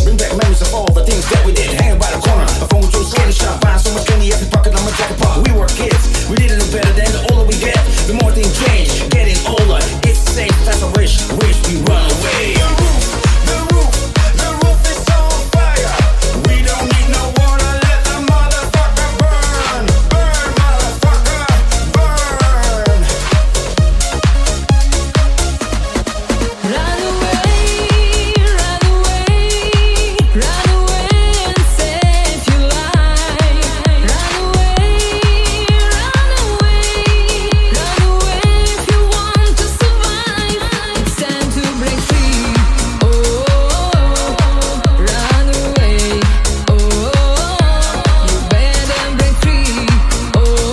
bring back memories of all the things that we did. Hanging by the corner, a phone with Joe's candy shop, buying so much candy every pocket on my jacket pocket. We were kids, we didn't know better than the older we get, the more things change. Getting older, it's the same type of wish we run away. The roof is on fire. We don't need no water, let the motherfucker burn. Burn, motherfucker, burn. Run away, run away, run away and save your life. Run away, run away, run away if you want to survive. It's time to break free. Oh, run away. Oh, you better break free. Oh,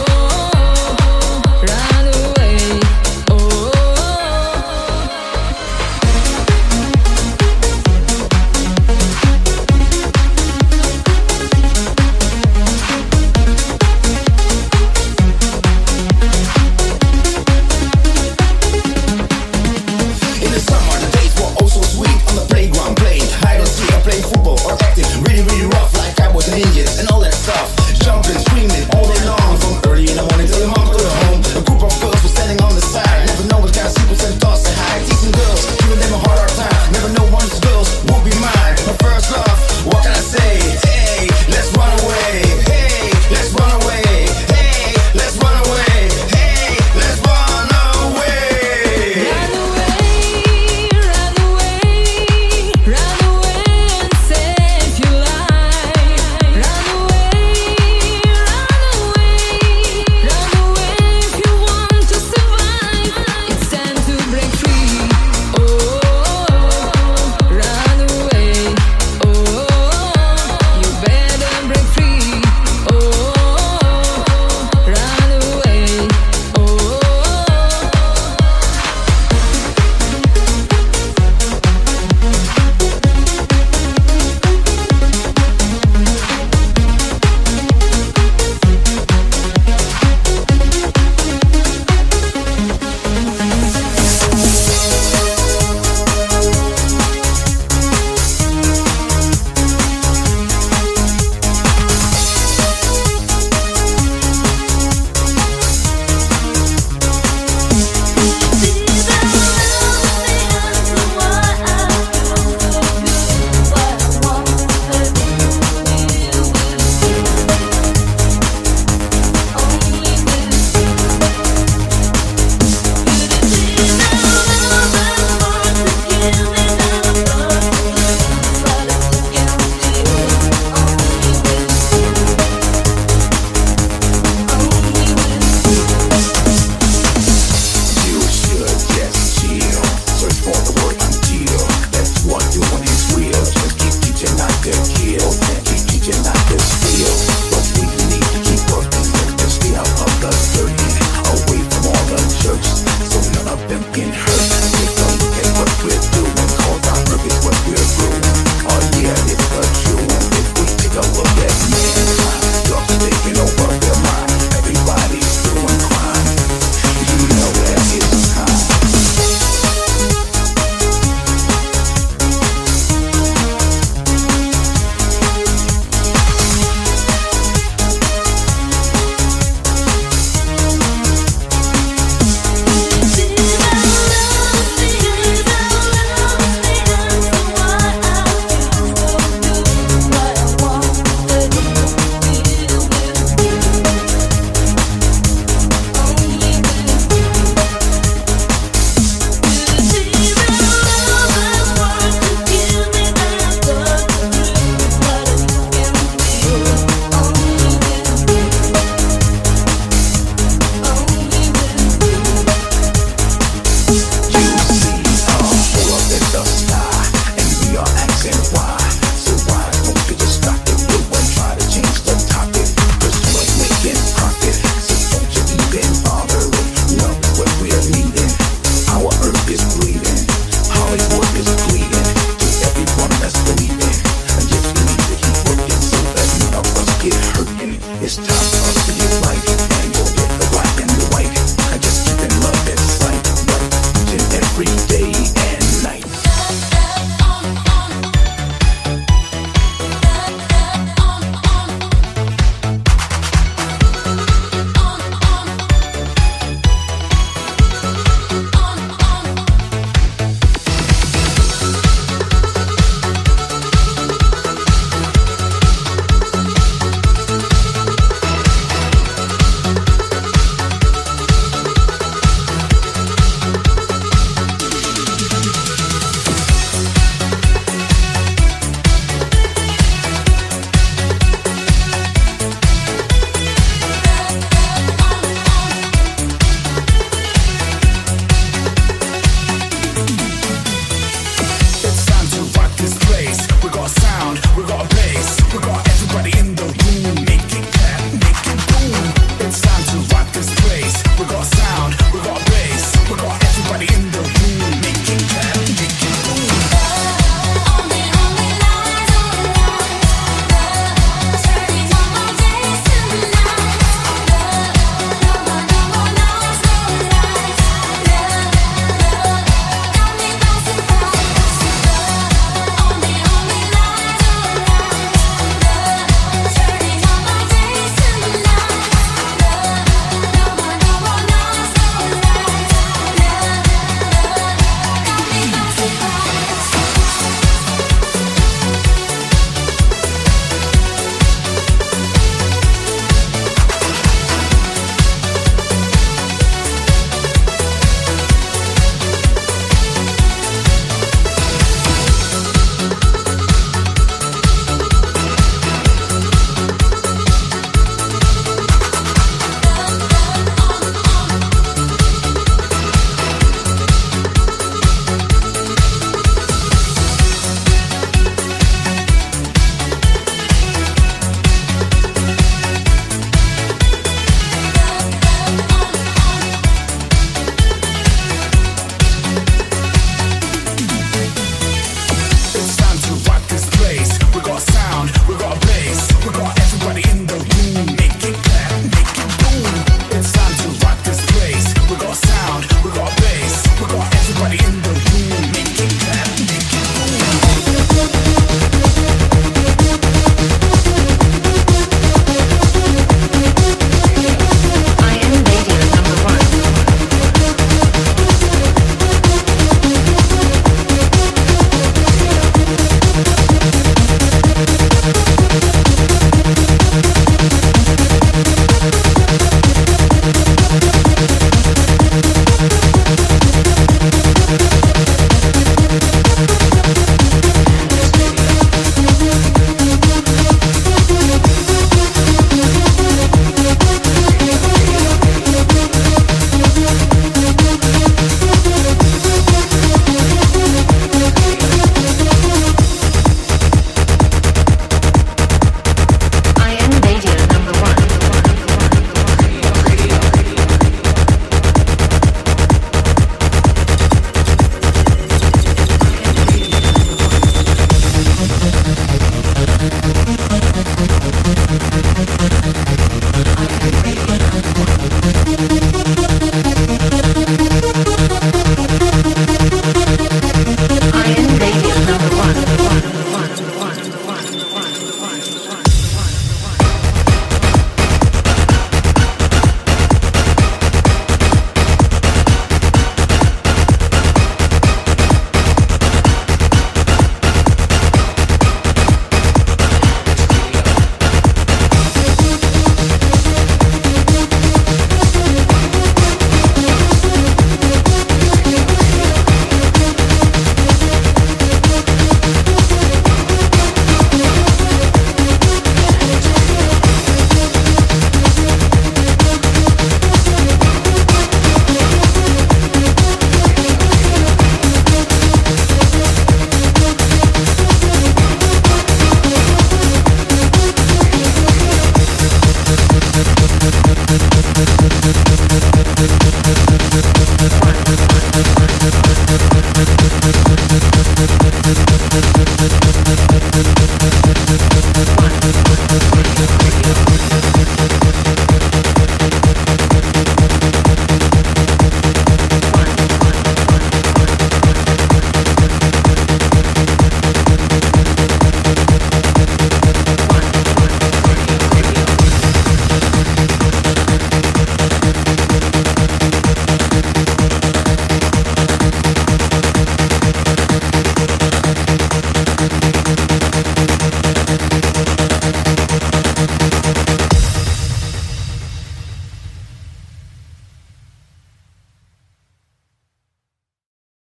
run away. Oh. In the summer, the days were oh so sweet. On the playground, playing hide and seek, or playing football, or acting really, really rough, like I was an Indian and all that stuff. Jumping, screaming all day long, from early in the morning till your mom got home. A group of girls were standing on the side, never know what kind of secrets and thoughts they hide. Teasing girls, giving them a hard time. Never know one of these girls will be mine. My first love, what can I say? Hey, let's run away. Hey, let's run away. Hey, let's run away. Hey, let's run away. Run away, run away, run away and save your life. Run away, run away if you want to survive. It's time to break free. Oh, run away. Oh, you better break free. Oh, run away. Oh. You should just chill. Search for the word until. That's what doing is real. Just keep teaching not to kill. And keep teaching not to steal. But we need to keep working to stay out of the dirty. Away from all the jerks, so none of them can hurt. Take a look at what we're doing. Cause our purpose what we're through. Oh yeah, it's the truth. If we take a look at mankind, drugs taking over their mind. Everybody's doing crime. You know that it's time.